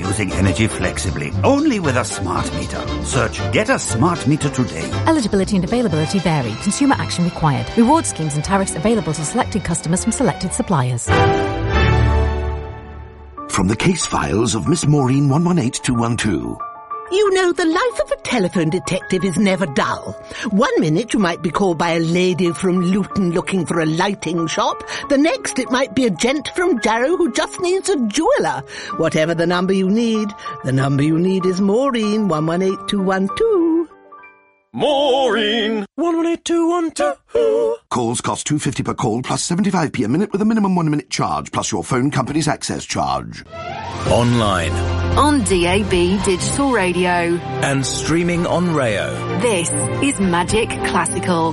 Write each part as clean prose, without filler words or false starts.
using energy flexibly, only with a smart meter. Search Get a Smart Meter today. Eligibility and availability vary. Consumer action required. Reward schemes and tariffs available to selected customers from selected suppliers. From the case files of Miss Maureen 118212. You know, the life of a telephone detective is never dull. 1 minute you might be called by a lady from Luton looking for a lighting shop. The next it might be a gent from Jarrow who just needs a jeweller. Whatever the number you need is Maureen 118212. Maureen 118212. Calls cost $2.50 per call plus 75p a minute with a minimum 1 minute charge plus your phone company's access charge. Online. On DAB Digital Radio. And streaming on Rayo. This is Magic Classical.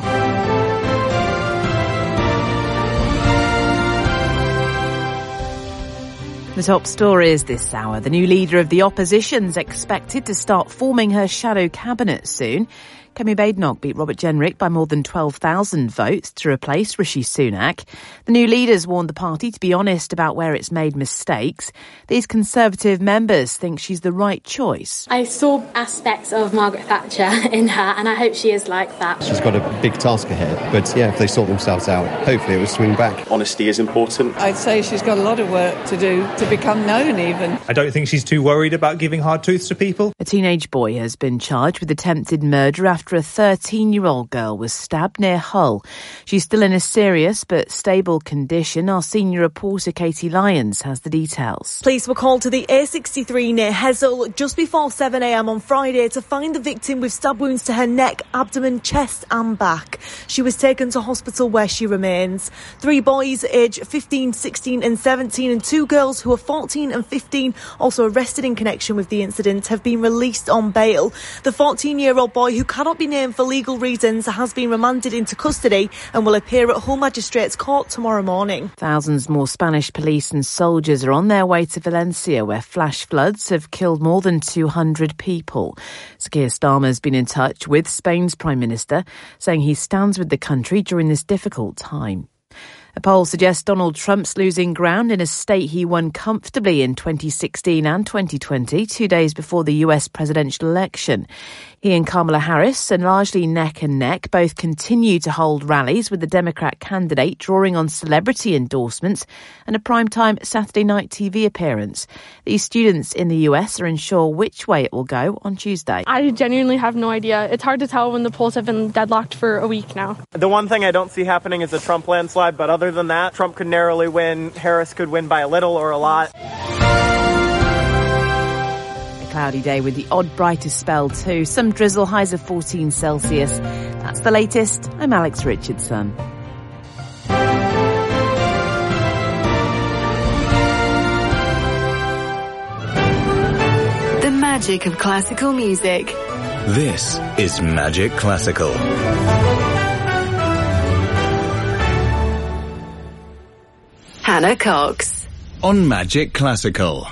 The top stories this hour. The new leader of the opposition's expected to start forming her shadow cabinet soon. Kemi Badenoch beat Robert Jenrick by more than 12,000 votes to replace Rishi Sunak. The new leaders warned the party to be honest about where it's made mistakes. These Conservative members think she's the right choice. I saw aspects of Margaret Thatcher in her, and I hope she is like that. She's got a big task ahead, but yeah, if they sort themselves out, hopefully it will swing back. Honesty is important. I'd say she's got a lot of work to do to become known even. I don't think she's too worried about giving hard truths to people. A teenage boy has been charged with attempted murder after a 13-year-old girl was stabbed near Hull. She's still in a serious but stable condition. Our senior reporter Katie Lyons has the details. Police were called to the A63 near Hessel just before 7 a.m. on Friday to find the victim with stab wounds to her neck, abdomen, chest and back. She was taken to hospital where she remains. 3 boys aged 15, 16 and 17 and 2 girls who are 14 and 15 also arrested in connection with the incident have been released on bail. The 14-year-old boy, who cannot be named for legal reasons, has been remanded into custody and will appear at Hull Magistrates Court tomorrow morning. Thousands more Spanish police and soldiers are on their way to Valencia, where flash floods have killed more than 200 people. Sir Keir Starmer has been in touch with Spain's Prime Minister, saying he stands with the country during this difficult time. A poll suggests Donald Trump's losing ground in a state he won comfortably in 2016 and 2020, 2 days before the US presidential election. He and Kamala Harris are largely neck and neck. Both continue to hold rallies with the Democrat candidate drawing on celebrity endorsements and a primetime Saturday night TV appearance. These students in the US are unsure which way it will go on Tuesday. I genuinely have no idea. It's hard to tell when the polls have been deadlocked for a week now. The one thing I don't see happening is a Trump landslide, but other than that, Trump could narrowly win. Harris could win by a little or a lot. Cloudy day with the odd brighter spell too. Some drizzle, highs of 14 Celsius. That's the latest. I'm Alex Richardson. The magic of classical music. This is Magic Classical. Hannah Cox. On Magic Classical.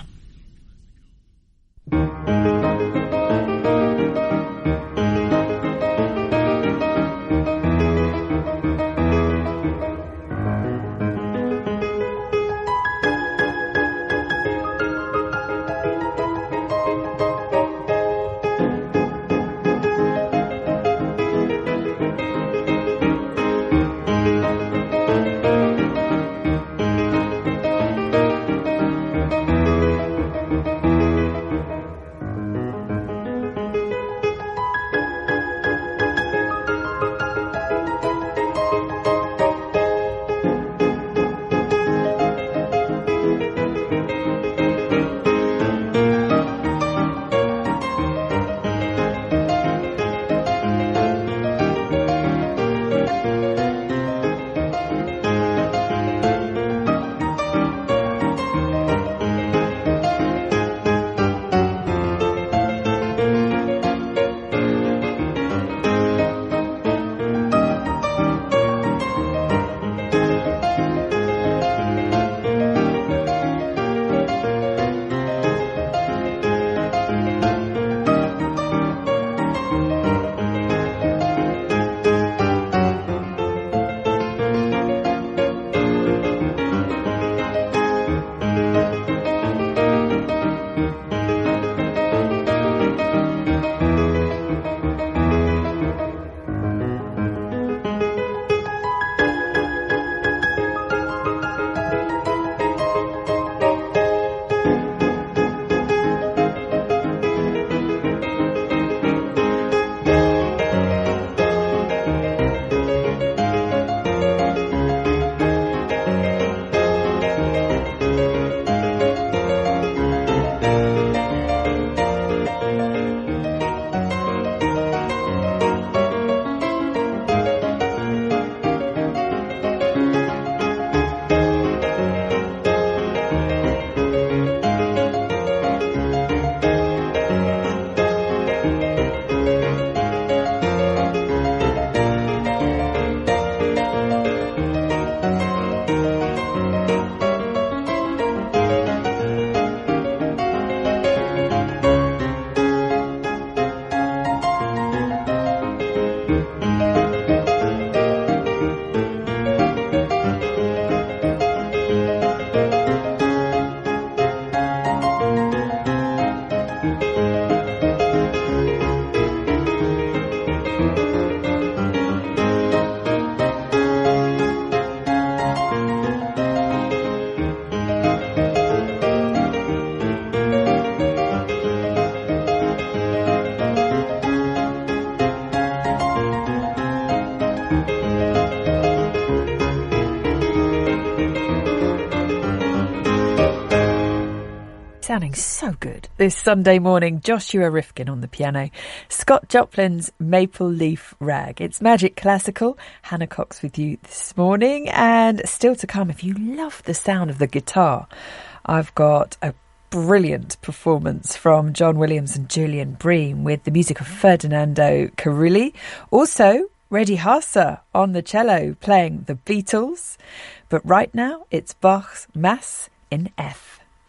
sounding so good this Sunday morning. Joshua Rifkin on the piano. Scott Joplin's Maple Leaf Rag. It's Magic Classical. Hannah Cox with you this morning. And still to come, if you love the sound of the guitar, I've got a brilliant performance from John Williams and Julian Bream with the music of Ferdinando Carulli. Also, Reddy Haase on the cello playing the Beatles. But right now, it's Bach's Mass in F.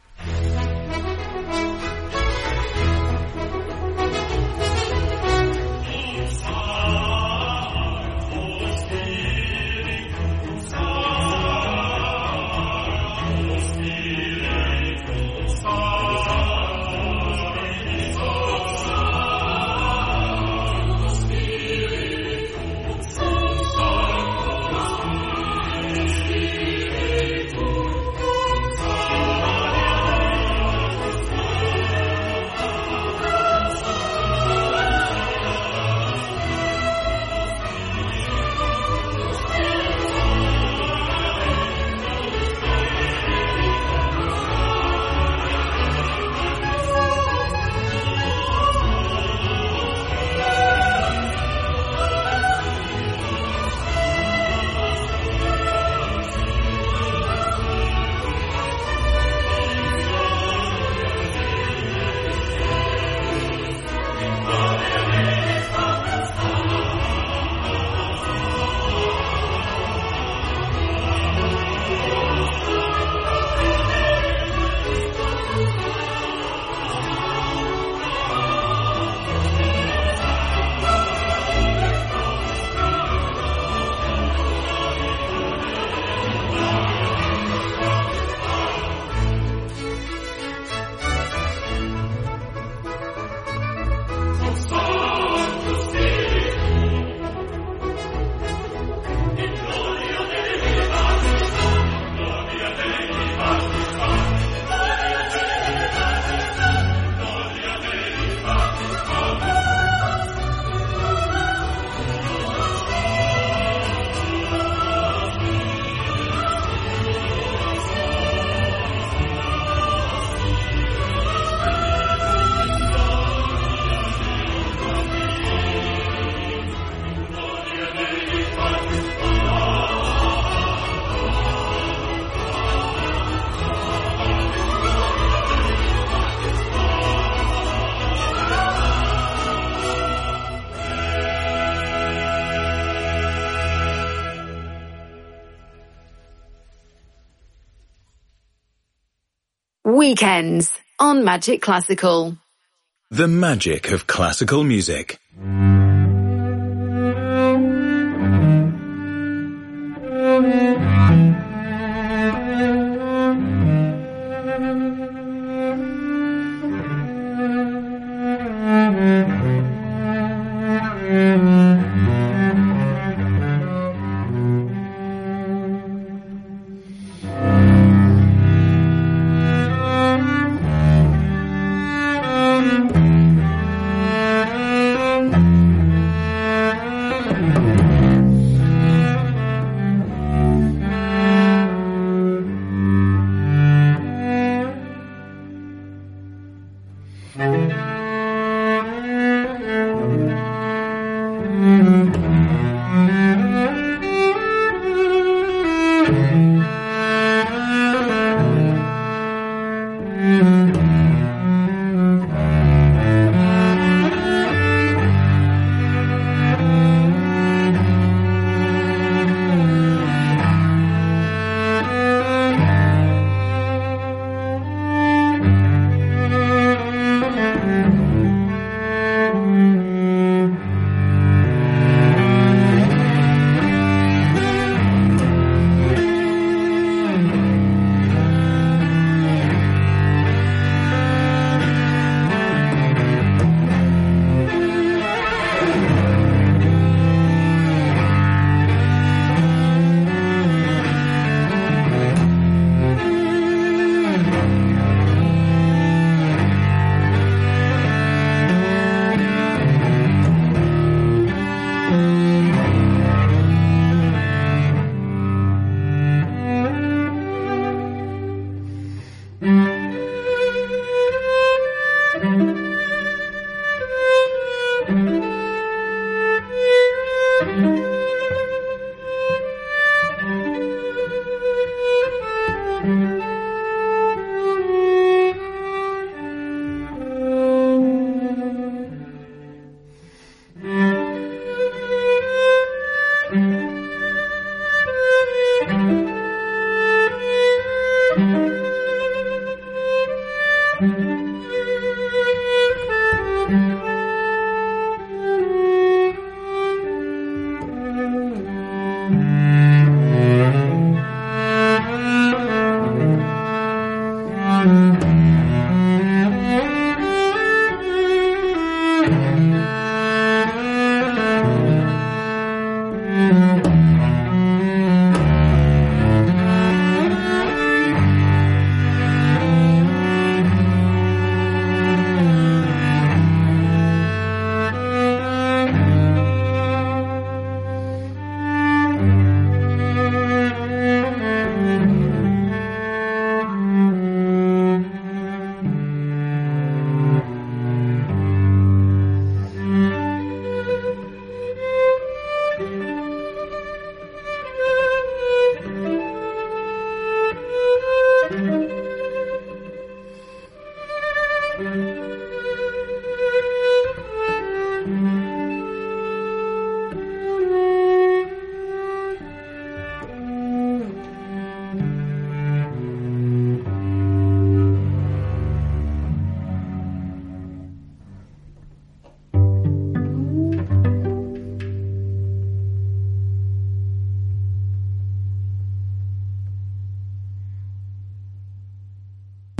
Weekends on Magic Classical. The magic of classical music.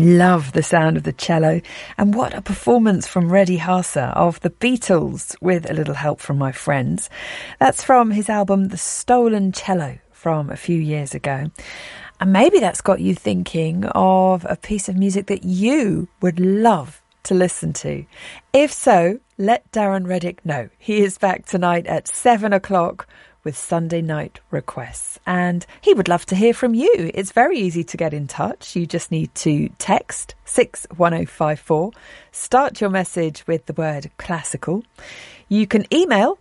Love the sound of the cello. And what a performance from Reddy Hasa of the Beatles with a little help from my friends. That's from his album The Stolen Cello from a few years ago. And maybe that's got you thinking of a piece of music that you would love to listen to. If so, let Darren Reddick know. He is back tonight at 7 o'clock with Sunday Night Requests. And he would love to hear from you. It's very easy to get in touch. You just need to text 61054. Start your message with the word classical. You can email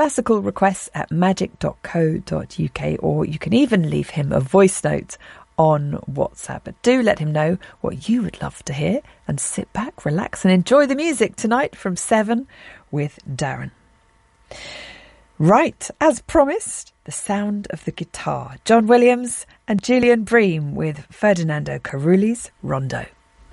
classicalrequests@magic.co.uk, or you can even leave him a voice note on WhatsApp. But do let him know what you would love to hear, and sit back, relax and enjoy the music tonight from 7 with Darren. Right, as promised, the sound of the guitar. John Williams and Julian Bream with Ferdinando Carulli's Rondo.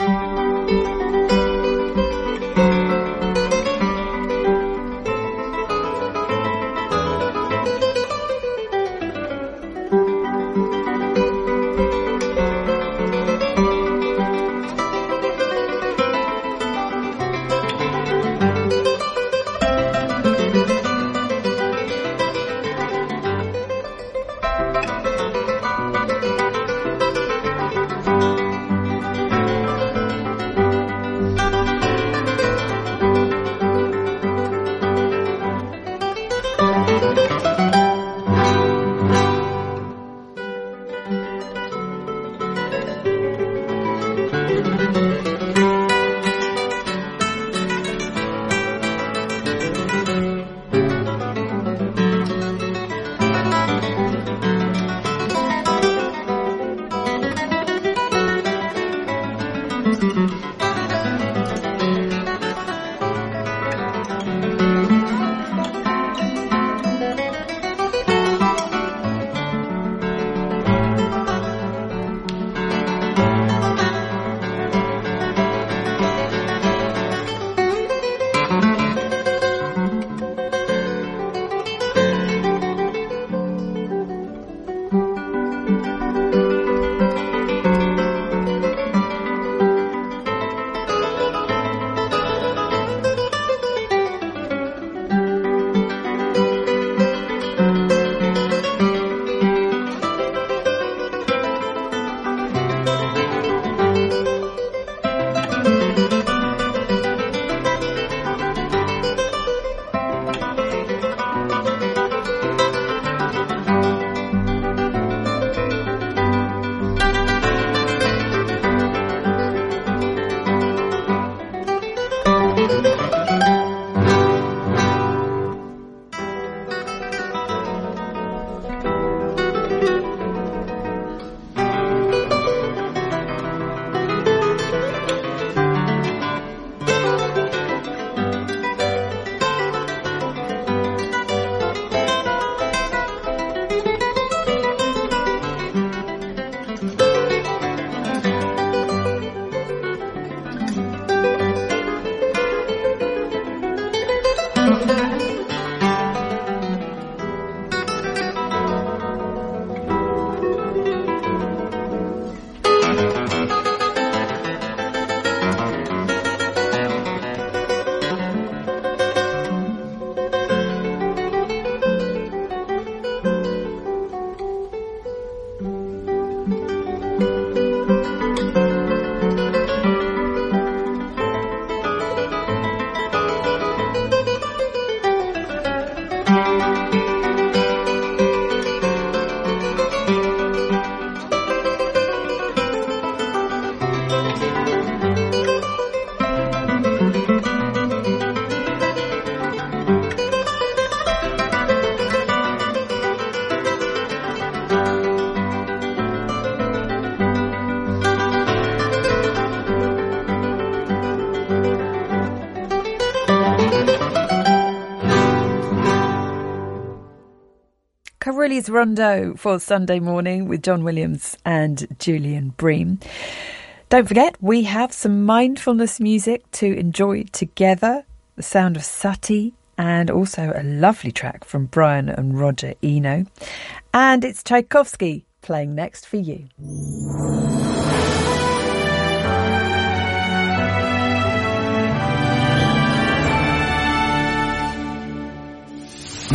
Carulli's Rondo for Sunday morning with John Williams and Julian Bream. Don't forget, we have some mindfulness music to enjoy together. The sound of Sati, and also a lovely track from Brian and Roger Eno. And it's Tchaikovsky playing next for you.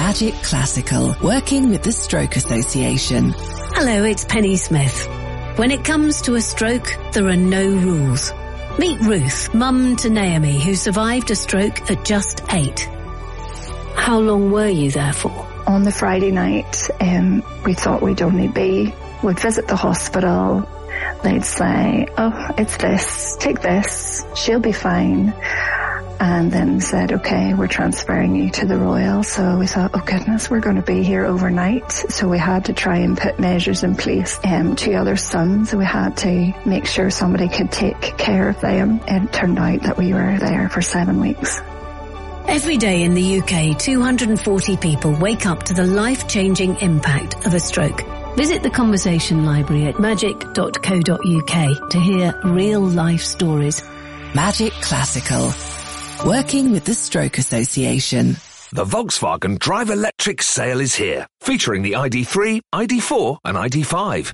Magic Classical, working with the Stroke Association. Hello, it's Penny Smith. When it comes to a stroke, there are no rules. Meet Ruth, mum to Naomi, who survived a stroke at just 8. How long were you there for? On the Friday night, we thought we'd visit the hospital. They'd say, oh, it's this, take this, she'll be fine. And then said, okay, we're transferring you to the Royal. So we thought, oh goodness, we're going to be here overnight. So we had to try and put measures in place. 2 other sons, we had to make sure somebody could take care of them. And it turned out that we were there for 7 weeks. Every day in the UK, 240 people wake up to the life-changing impact of a stroke. Visit the Conversation Library at magic.co.uk to hear real-life stories. Magic Classical, working with the Stroke Association. The Volkswagen Drive Electric sale is here, featuring the ID3, ID4 and ID5.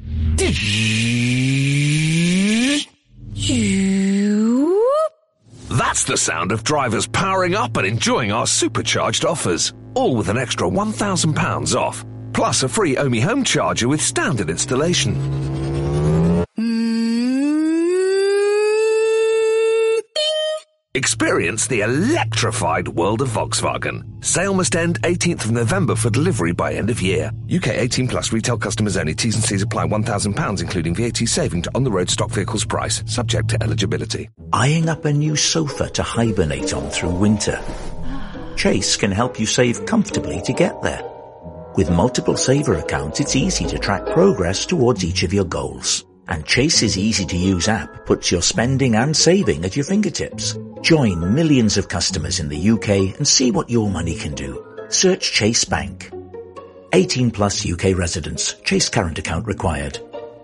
That's the sound of drivers powering up and enjoying our supercharged offers, all with an extra £1,000 off, plus a free Omi home charger with standard installation. Experience the electrified world of Volkswagen. Sale must end 18th of November for delivery by end of year. UK 18 plus retail customers only. T's and C's apply. £1,000 including VAT saving to on-the-road stock vehicles price, subject to eligibility. Eyeing up a new sofa to hibernate on through winter? Chase can help you save comfortably to get there. With multiple saver accounts, it's easy to track progress towards each of your goals. And Chase's easy-to-use app puts your spending and saving at your fingertips. Join millions of customers in the UK and see what your money can do. Search Chase Bank. 18 plus UK residents. Chase current account required.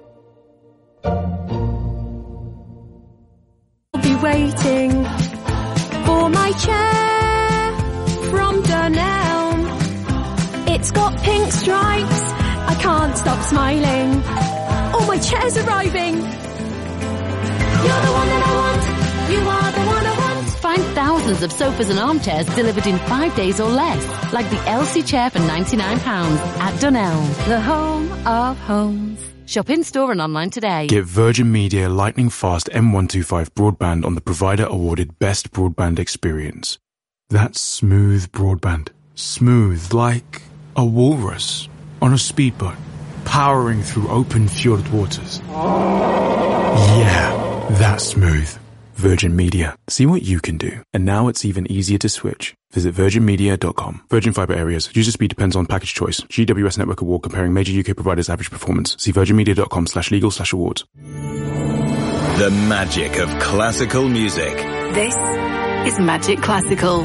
I'll be waiting for my chair from Dunelm. It's got pink stripes. I can't stop smiling. Oh, my chair's arriving. You're the one that I want. You are the one I want. Find thousands of sofas and armchairs delivered in 5 days or less, like the Elsie chair for £99 at Dunelm, the home of homes. Shop in store and online today. Get Virgin Media lightning fast M125 broadband on the provider awarded best broadband experience. That's smooth broadband. Smooth like a walrus on a speedboat, powering through open fjord waters. Yeah, that's smooth. Virgin Media. See what you can do. And now it's even easier to switch. Visit virginmedia.com. Virgin Fibre areas. User speed depends on package choice. GWS Network Award comparing major UK providers' average performance. See virginmedia.com/legal/awards. The magic of classical music. This is Magic Classical.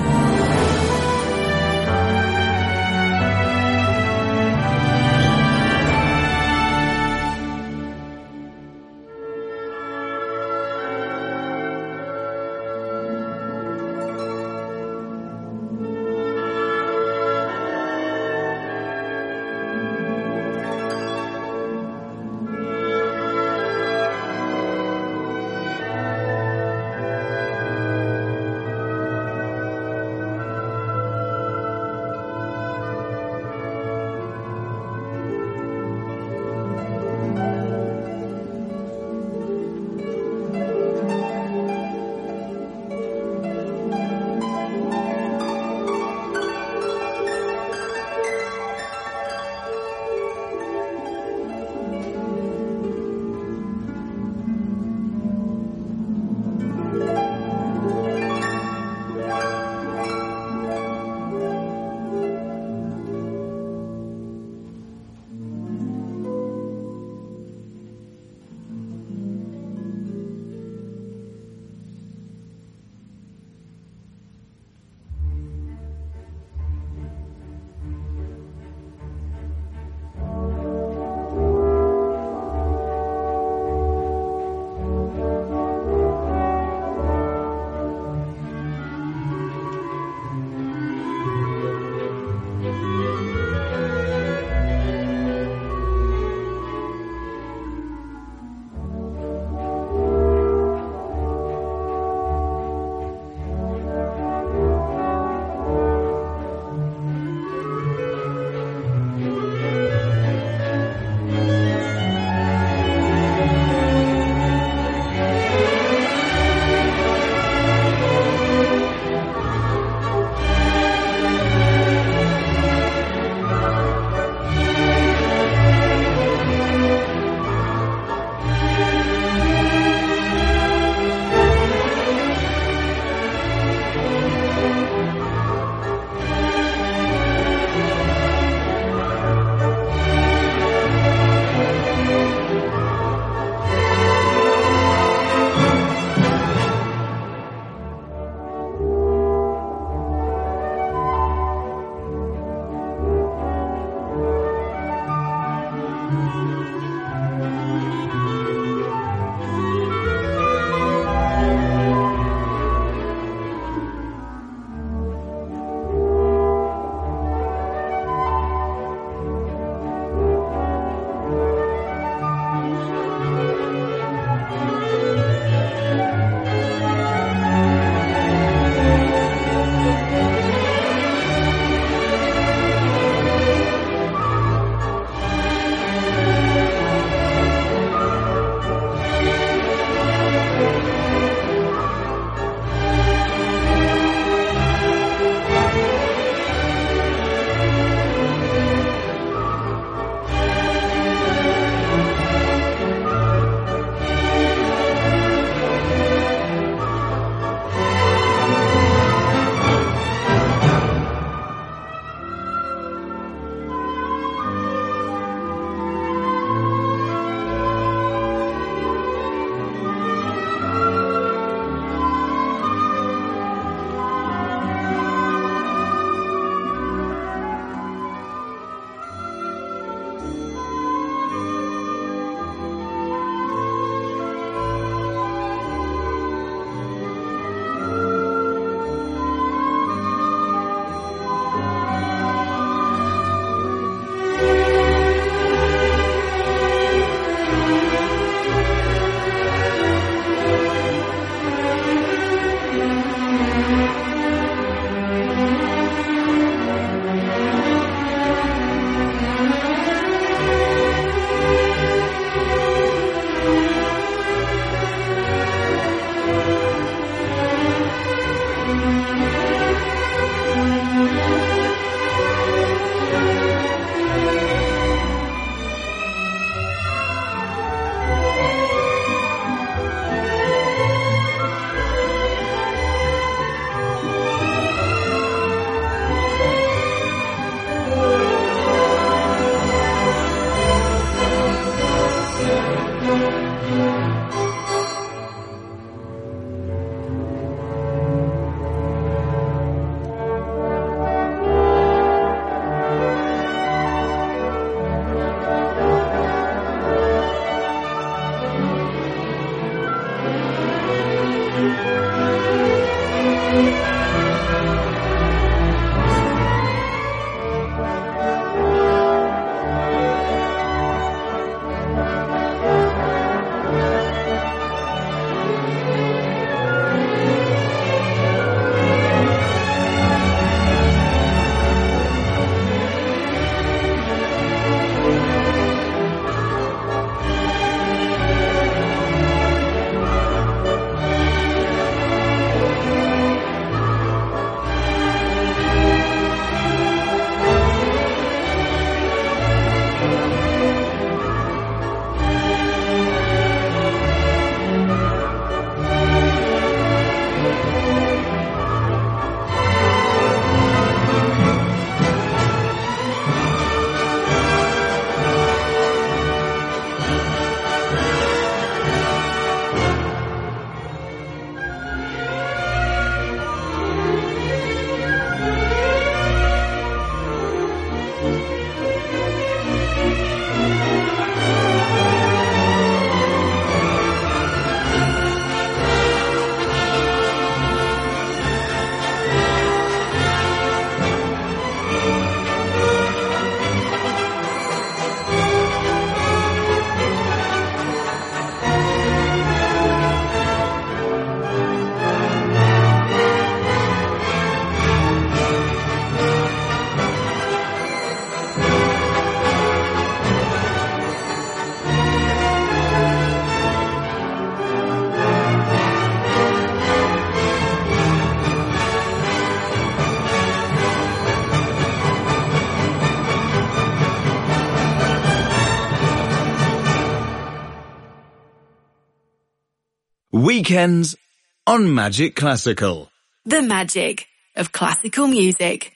Weekends on Magic Classical. The magic of classical music.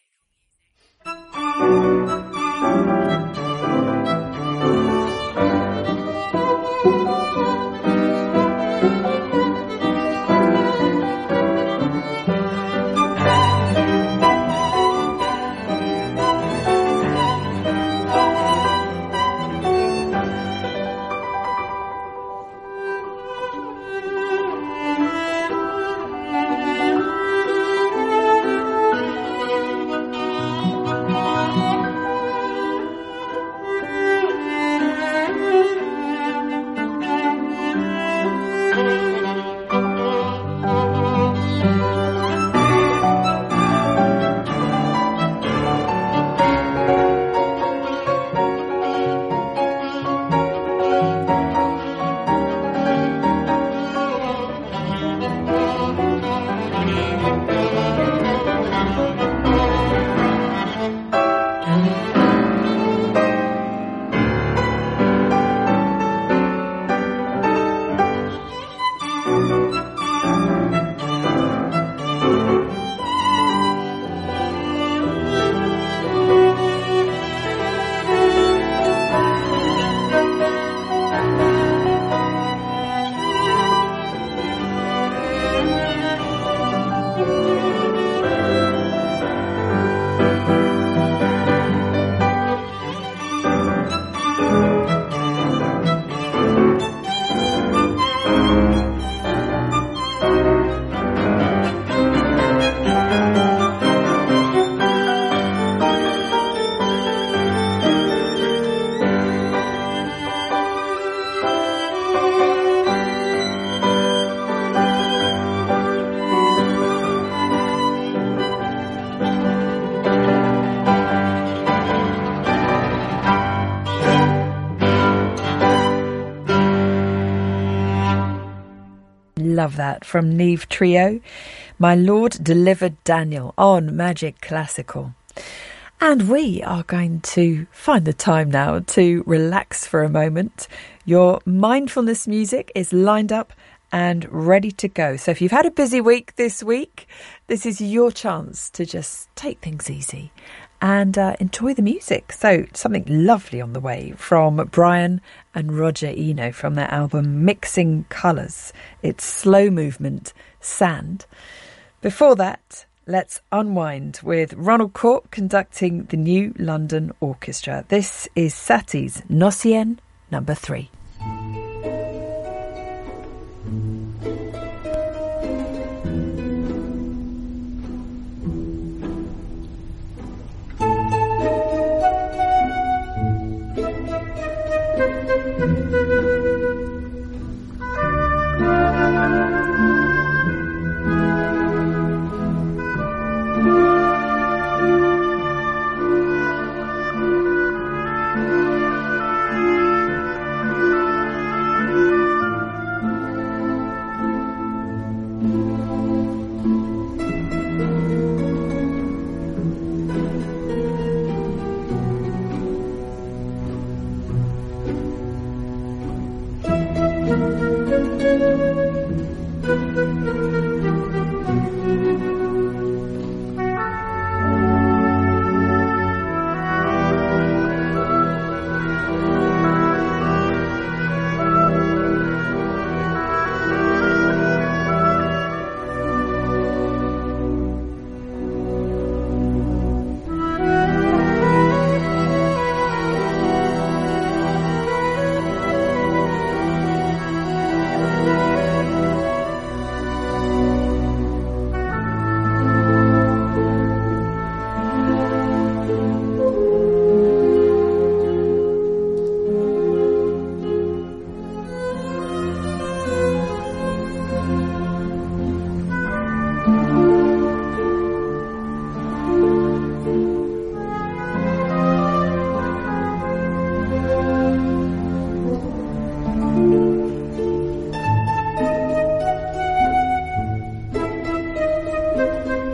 Love that from Neve Trio. My Lord Delivered Daniel on Magic Classical. And we are going to find the time now to relax for a moment. Your mindfulness music is lined up and ready to go. So if you've had a busy week this week, this is your chance to just take things easy and enjoy the music. So something lovely on the way from Brian and Roger Eno from their album Mixing Colours. It's slow movement, Sand. Before that, let's unwind with Ronald Corp conducting the New London Orchestra. This is Satie's Nocien No. 3.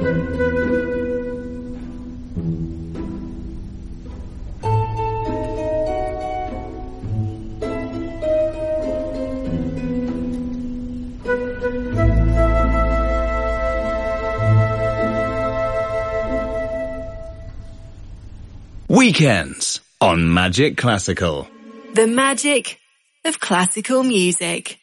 Weekends on Magic Classical. The magic of classical music.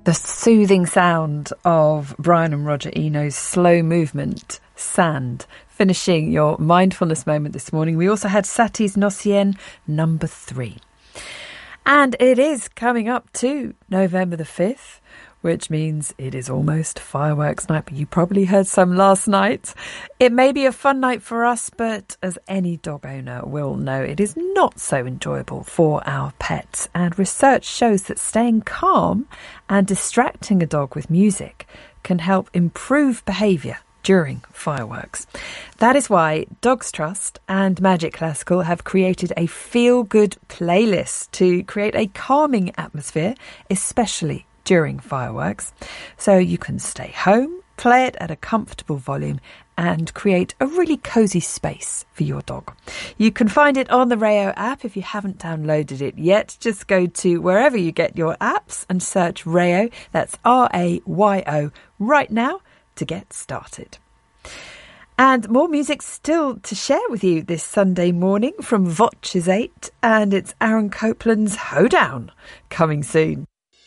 The soothing sound of Brian and Roger Eno's slow movement, Sand, finishing your mindfulness moment this morning. We also had Satie's Nocien, number 3. And it is coming up to November the 5th, which means it is almost fireworks night, but you probably heard some last night. It may be a fun night for us, but as any dog owner will know, it is not so enjoyable for our pets. And research shows that staying calm and distracting a dog with music can help improve behaviour during fireworks. That is why Dogs Trust and Magic Classical have created a feel-good playlist to create a calming atmosphere, especially during fireworks. So you can stay home, play it at a comfortable volume and create a really cosy space for your dog. You can find it on the Rayo app. If you haven't downloaded it yet, just go to wherever you get your apps and search Rayo, that's R-A-Y-O, right now to get started. And more music still to share with you this Sunday morning from Voches 8, and it's Aaron Copland's Hoedown coming soon.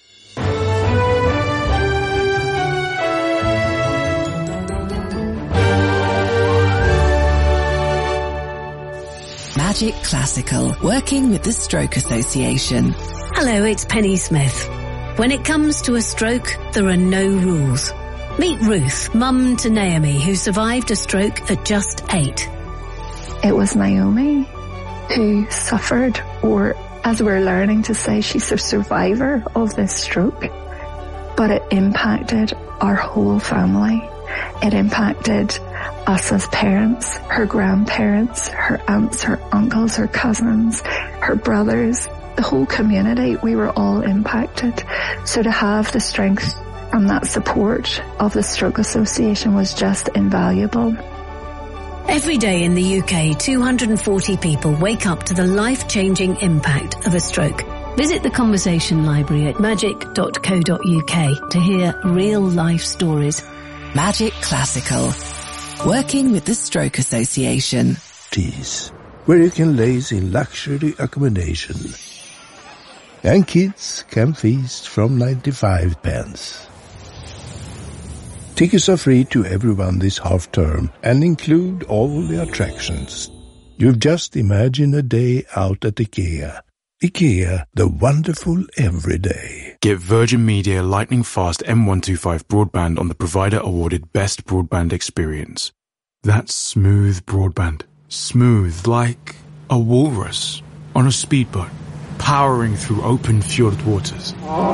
Magic Classical, working with the Stroke Association. Hello, it's Penny Smith. When it comes to a stroke, there are no rules. Meet Ruth, mum to Naomi, who survived a stroke at just 8. It was Naomi who suffered, or as we're learning to say, she's a survivor of this stroke. But it impacted our whole family. It impacted us as parents, her grandparents, her aunts, her uncles, her cousins, her brothers, the whole community. We were all impacted. So to have the strength and that support of the Stroke Association was just invaluable. Every day in the UK, 240 people wake up to the life-changing impact of a stroke. Visit the Conversation Library at magic.co.uk to hear real-life stories. Magic Classical, working with the Stroke Association. Tees, where you can laze in luxury accommodation. And kids can feast from 95 pence. Tickets are free to everyone this half-term and include all the attractions. You've just imagined a day out at IKEA. IKEA, the wonderful everyday. Get Virgin Media lightning fast M125 broadband on the provider-awarded Best Broadband Experience. That's smooth broadband. Smooth like a walrus on a speedboat, powering through open fjord waters.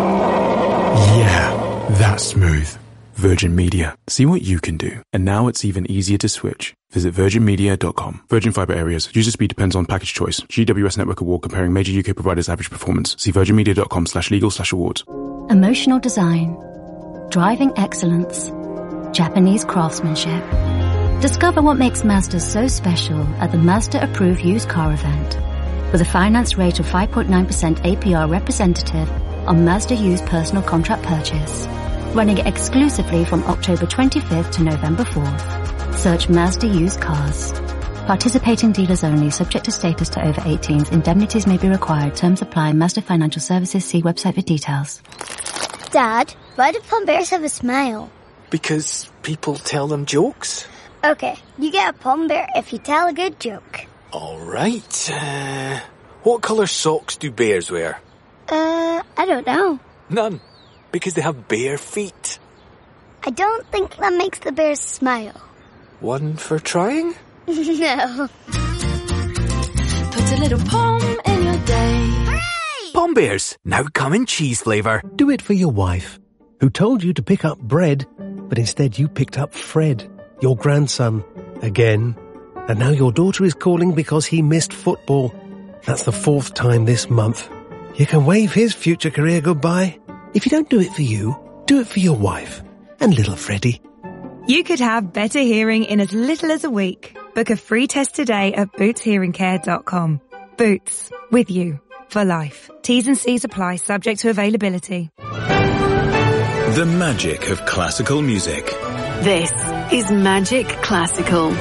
Yeah, that's smooth. Virgin Media. See what you can do. And now it's even easier to switch. Visit virginmedia.com. Virgin Fibre areas. User speed depends on package choice. GWS Network Award comparing major UK providers' average performance. See virginmedia.com/legal/awards. Emotional design. Driving excellence. Japanese craftsmanship. Discover what makes Mazda so special at the Mazda Approved Used Car event. With a finance rate of 5.9% APR representative on Mazda Used Personal Contract Purchase. Running exclusively from October 25th to November 4th. Search Mazda Used Cars. Participating dealers only, subject to status to over 18s. Indemnities may be required. Terms apply. Mazda Financial Services. See website for details. Dad, why do plum bears have a smile? Because people tell them jokes. Okay, you get a plum bear if you tell a good joke. All right. What colour socks do bears wear? I don't know. None. Because they have bare feet. I don't think that makes the bears smile. One for trying? No. Put a little pom in your day. Hooray! Pom bears, now come in cheese flavour. Do it for your wife, who told you to pick up bread, but instead you picked up Fred, your grandson, again. And now your daughter is calling because he missed football. That's the 4th time this month. You can wave his future career goodbye. If you don't do it for you, do it for your wife and little Freddie. You could have better hearing in as little as a week. Book a free test today at bootshearingcare.com. Boots, with you for life. T's and C's apply, subject to availability. The magic of classical music. This is Magic Classical.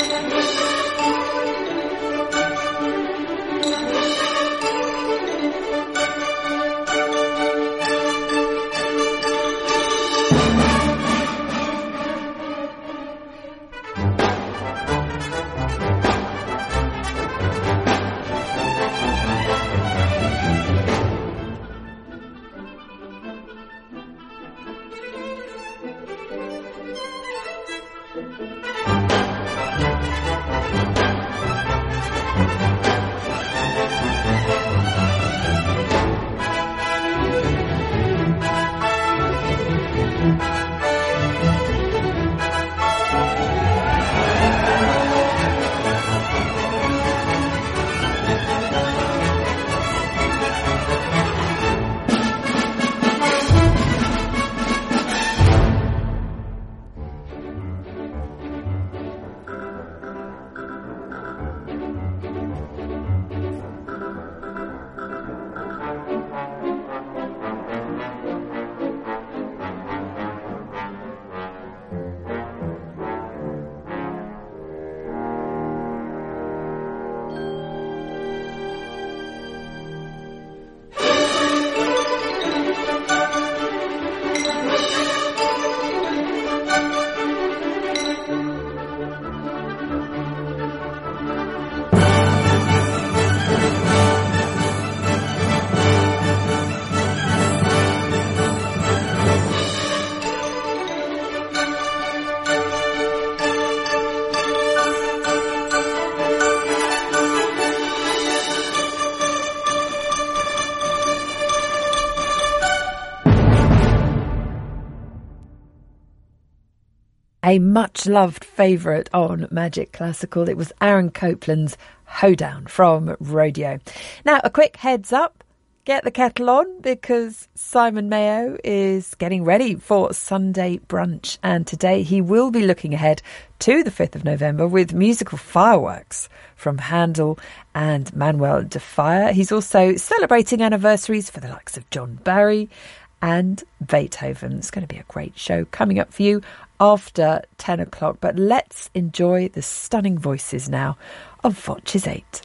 A much-loved favourite on Magic Classical. It was Aaron Copland's Hoedown from Rodeo. Now, a quick heads up. Get the kettle on because Simon Mayo is getting ready for Sunday brunch. And today he will be looking ahead to the 5th of November with musical fireworks from Handel and Manuel de Falla. He's also celebrating anniversaries for the likes of John Barry and Beethoven. It's going to be a great show coming up for you after 10 o'clock. But let's enjoy the stunning voices now of Voces 8.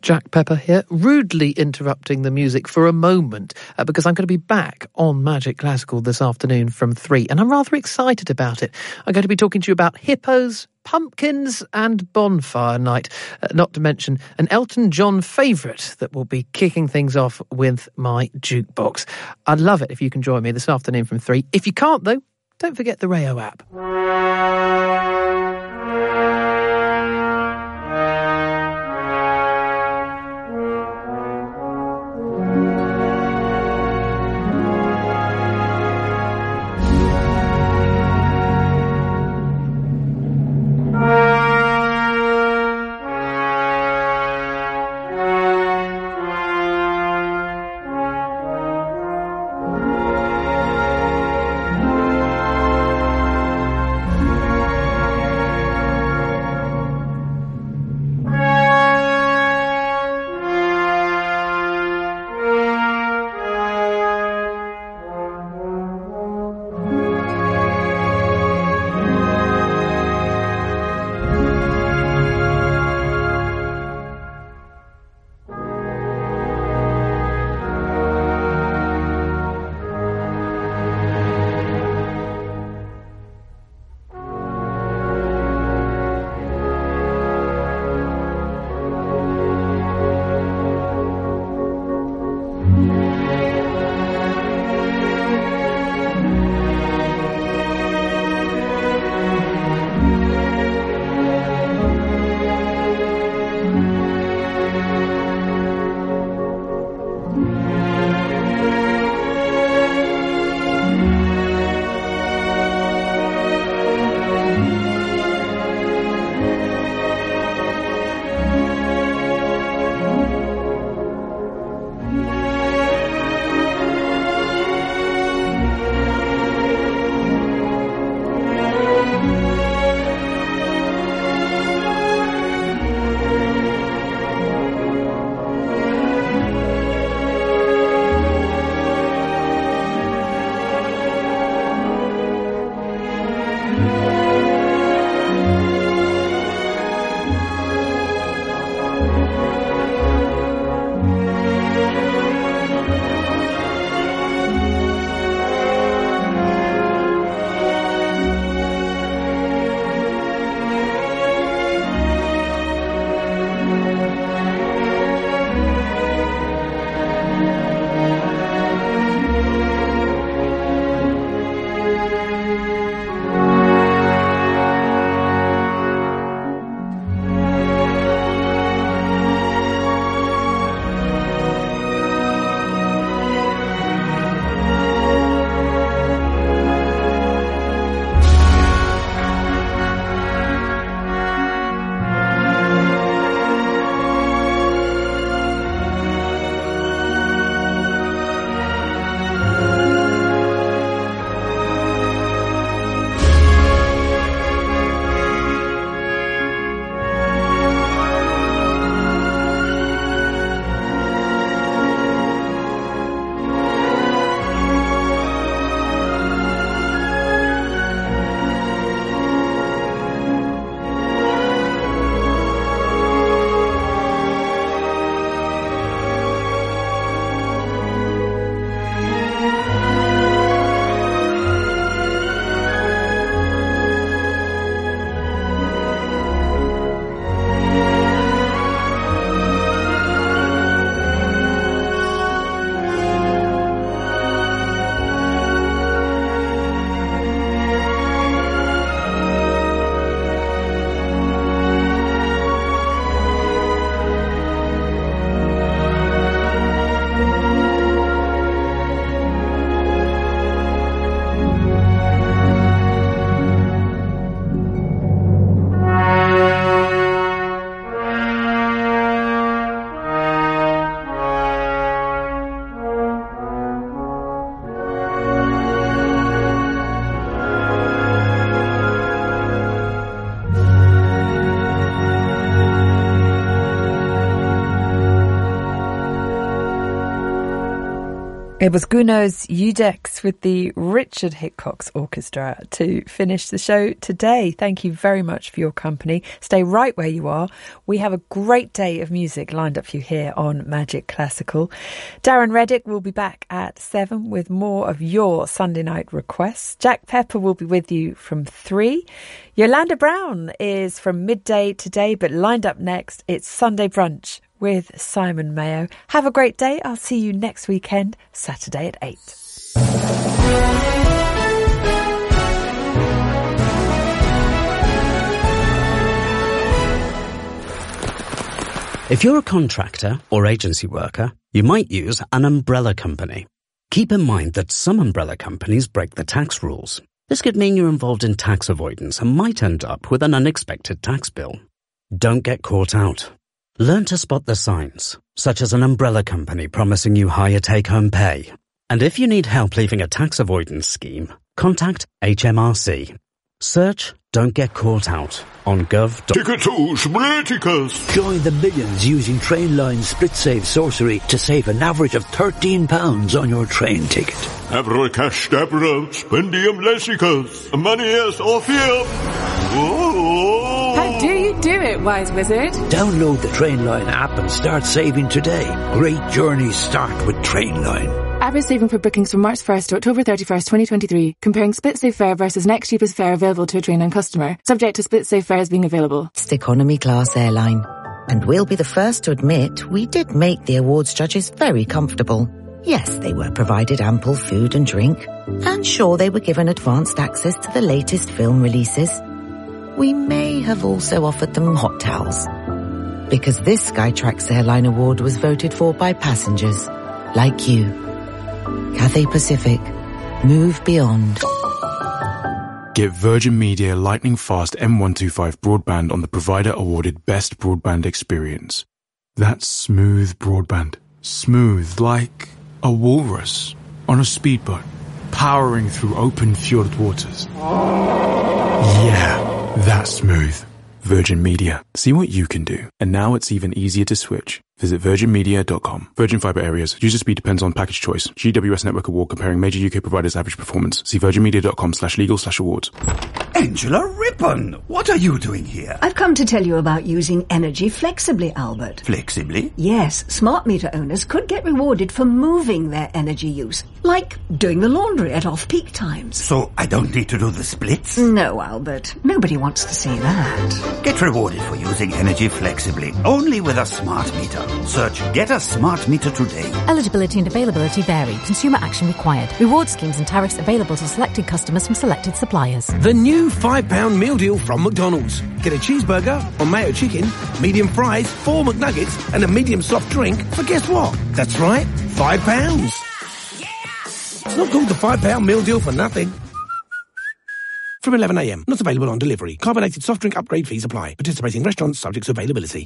Jack Pepper here, rudely interrupting the music for a moment because I'm going to be back on Magic Classical this afternoon from 3, and I'm rather excited about it. I'm going to be talking to you about hippos, pumpkins and bonfire night, not to mention an Elton John favourite that will be kicking things off with my jukebox. I'd love it if you can join me this afternoon from 3. If you can't, though, don't forget the Rayo app. It was Gounod's Judex with the Richard Hickox Orchestra to finish the show today. Thank you very much for your company. Stay right where you are. We have a great day of music lined up for you here on Magic Classical. Darren Reddick will be back at 7 with more of your Sunday night requests. Jack Pepper will be with you from 3. Yolanda Brown is from midday today, but lined up next, it's Sunday Brunch with Simon Mayo. Have a great day. I'll see you next weekend, Saturday at 8. If you're a contractor or agency worker, you might use an umbrella company. Keep in mind that some umbrella companies break the tax rules. This could mean you're involved in tax avoidance and might end up with an unexpected tax bill. Don't get caught out. Learn to spot the signs, such as an umbrella company promising you higher take-home pay. And if you need help leaving a tax avoidance scheme, contact HMRC. Search Don't Get Caught Out on gov.uk. Join the millions using Trainline's SplitSave sorcery to save an average of £13 on your train ticket. Abra cash dabra, spendium lessicas, manias orpheum. How do you do it, wise wizard? Download the Trainline app and start saving today. Great journeys start with Trainline. App is saving for bookings from March 1st to October 31st, 2023, comparing SplitSave fare versus next cheapest fare available to a Trainline customer, subject to SplitSave fares being available. It's the economy class airline. And we'll be the first to admit we did make the awards judges very comfortable. Yes, they were provided ample food and drink, and sure, they were given advanced access to the latest film releases. We may have also offered them hot towels, because this Skytrax Airline Award was voted for by passengers like you. Cathay Pacific. Move beyond. Get Virgin Media lightning fast M125 broadband on the provider awarded best broadband experience. That's smooth broadband. Smooth like a walrus on a speedboat, powering through open fjord waters. Yeah, that's smooth. Virgin Media. See what you can do. And now it's even easier to switch. Visit virginmedia.com. Virgin Fibre areas. User speed depends on package choice. GWS Network Award comparing major UK providers' average performance. See virginmedia.com/legal/awards. Angela Rippon, what are you doing here? I've come to tell you about using energy flexibly, Albert. Flexibly? Yes, smart meter owners could get rewarded for moving their energy use, like doing the laundry at off-peak times. So I don't need to do the splits? No, Albert. Nobody wants to see that. Get rewarded for using energy flexibly, only with a smart meter. Search Get a Smart Meter today. Eligibility and availability vary. Consumer action required. Reward schemes and tariffs available to selected customers from selected suppliers. The new £5 meal deal from McDonald's. Get a cheeseburger or mayo chicken, medium fries, 4 McNuggets and a medium soft drink for guess what? That's right, £5. Yeah! It's not called the £5 meal deal for nothing. From 11 a.m. Not available on delivery. Carbonated soft drink upgrade fees apply. Participating restaurants subject to availability.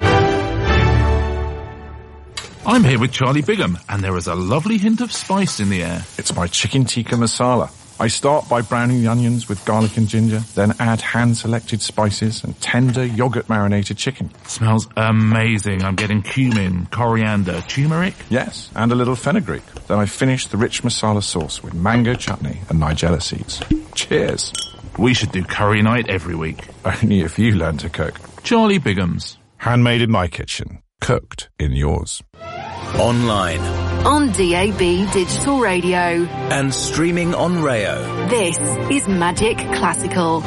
I'm here with Charlie Bigham, and there is a lovely hint of spice in the air. It's my chicken tikka masala. I start by browning the onions with garlic and ginger, then add hand-selected spices and tender yogurt-marinated chicken. Smells amazing. I'm getting cumin, coriander, turmeric. Yes, and a little fenugreek. Then I finish the rich masala sauce with mango chutney and nigella seeds. Cheers. We should do curry night every week. Only if you learn to cook. Charlie Bigham's. Handmade in my kitchen. Cooked in yours. Online. On DAB Digital Radio. And streaming on Rayo. This is Magic Classical.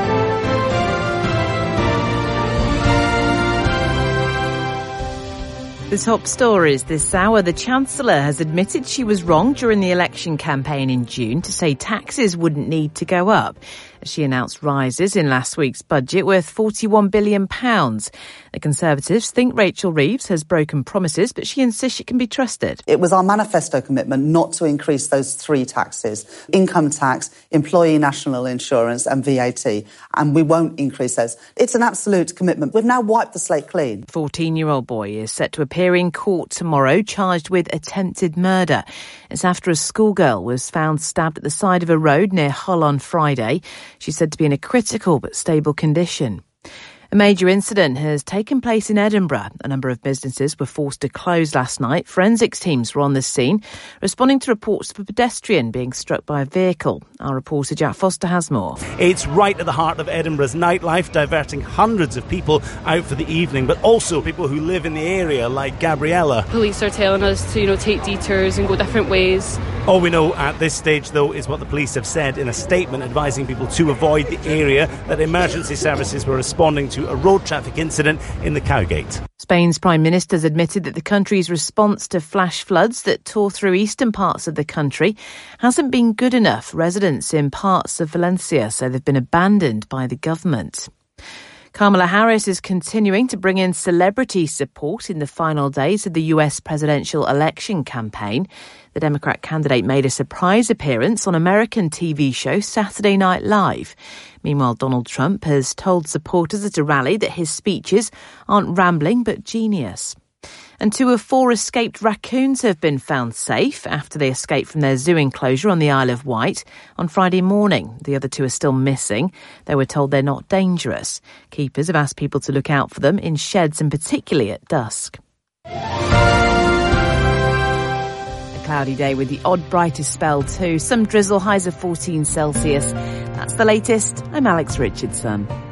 The top stories this hour. The Chancellor has admitted she was wrong during the election campaign in June to say taxes wouldn't need to go up. She announced rises in last week's budget worth £41 billion. The Conservatives think Rachel Reeves has broken promises, but she insists she can be trusted. It was our manifesto commitment not to increase those 3 taxes: income tax, employee national insurance and VAT, and we won't increase those. It's an absolute commitment. We've now wiped the slate clean. 14-year-old boy is set to appear in court tomorrow, charged with attempted murder. It's after a schoolgirl was found stabbed at the side of a road near Hull on Friday. She's said to be in a critical but stable condition. A major incident has taken place in Edinburgh. A number of businesses were forced to close last night. Forensics teams were on the scene, responding to reports of a pedestrian being struck by a vehicle. Our reporter Jack Foster has more. It's right at the heart of Edinburgh's nightlife, diverting hundreds of people out for the evening, but also people who live in the area, like Gabriella. Police are telling us to, take detours and go different ways. All we know at this stage, though, is what the police have said in a statement advising people to avoid the area, that emergency services were responding to a road traffic incident in the Cowgate. Spain's Prime Minister has admitted that the country's response to flash floods that tore through eastern parts of the country hasn't been good enough. Residents in parts of Valencia say they've been abandoned by the government. Kamala Harris is continuing to bring in celebrity support in the final days of the US presidential election campaign. The Democrat candidate made a surprise appearance on American TV show Saturday Night Live. Meanwhile, Donald Trump has told supporters at a rally that his speeches aren't rambling but genius. And 2 of 4 escaped raccoons have been found safe after they escaped from their zoo enclosure on the Isle of Wight on Friday morning. The other 2 are still missing. They were told they're not dangerous. Keepers have asked people to look out for them in sheds and particularly at dusk. A cloudy day with the odd brightest spell too. Some drizzle, highs of 14 Celsius. That's the latest. I'm Alex Richardson.